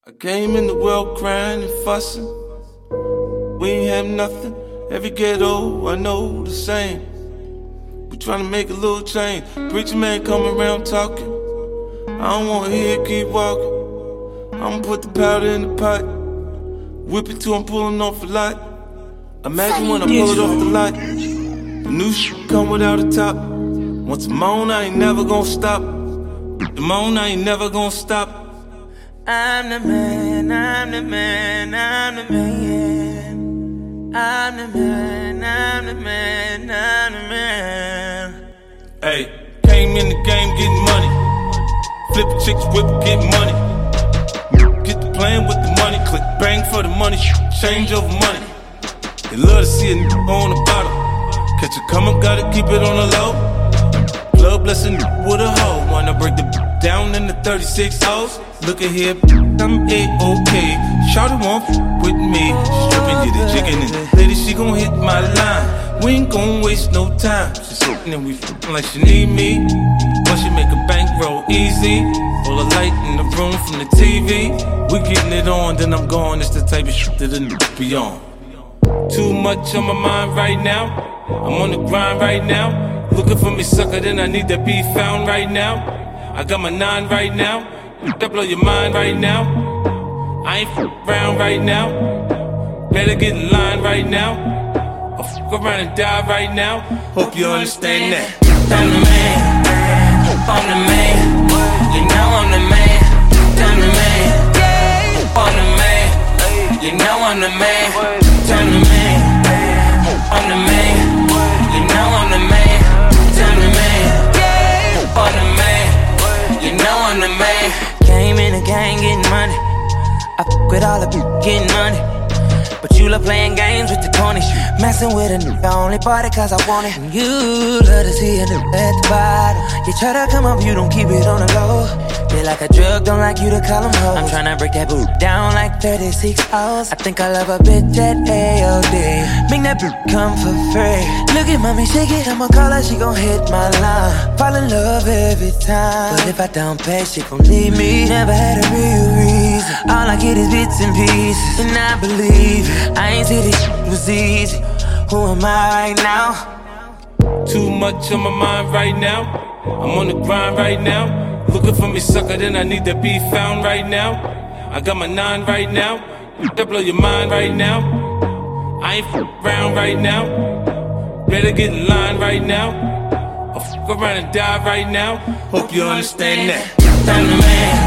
I came in the world crying and fussing. We ain't have nothing. Every ghetto I know the same. We tryna make a little change. Preacher man come around talking. I don't wanna hear it, keep walking. I'ma put the powder in the pot. Whip it till I'm pulling off a lot. Imagine when I pull it off the lot. The new shit come without a top. Once I'm on, I ain't never gonna stop. I'm on, I ain't never gonna stop. I'm the man, I'm the man, I'm the man. I'm the man, I'm the man, I'm the man. Hey, came in the game getting money. Flip chicks, whip, get money. Get the plan with the money. Click bang for the money. Change over money. They love to see a on the bottom. Catch a coming, gotta keep it on the low. Blood blessing with a hoe. Wanna break the down in the 36 hoes. Look at here, I'm A-OK. Shawty won't with me. Stripping, get it jigging and lady, she gon' hit my line. We ain't gon' waste no time. She's sitting and we f***ing like she need me. But she make a bankroll easy. All the light in the room from the TV. We getting it on, then I'm gone. It's the type of shit that the niggas be on. Too much on my mind right now. I'm on the grind right now. Looking for me, sucker, then I need to be found right now. I got my 9 right now. That blow your mind right now. I ain't around right now. Better get in line right now. I'll fuck around and die right now. Hope you understand that. I'm the man, I'm the man. You know I'm the man, I'm the man. I'm the man, you know I'm the man. I'm the man, I'm the man. You know I'm the man, I'm the man. I'm the man, you know I'm the man. Came in the gang getting money. I fuck with all the people getting money. But you love playing games with the corny. Messing with a nigga, only bought it cause I want it. And you love to see a nigga at the bottom. You try to come up, you don't keep it on the low. They like a drug, don't like you to call them hoes. I'm tryna break that boot down like 36 hours. I think I love a bitch at AOD. Make that boot come for free. Look at mommy, shake it, I'ma call her, she gon' hit my line. Fall in love every time. But if I don't pay, she gon' leave me. Never had a real reason. All I get is bits and pieces. And I believe it. I ain't see this shit was easy. Who am I right now? Too much on my mind right now. I'm on the grind right now. Looking for me, sucker, then I need to be found right now. I got my 9 right now. That blow your mind right now. I ain't around right now. Better get in line right now. I'll fuck around and die right now. Hope you understand that. I'm the man.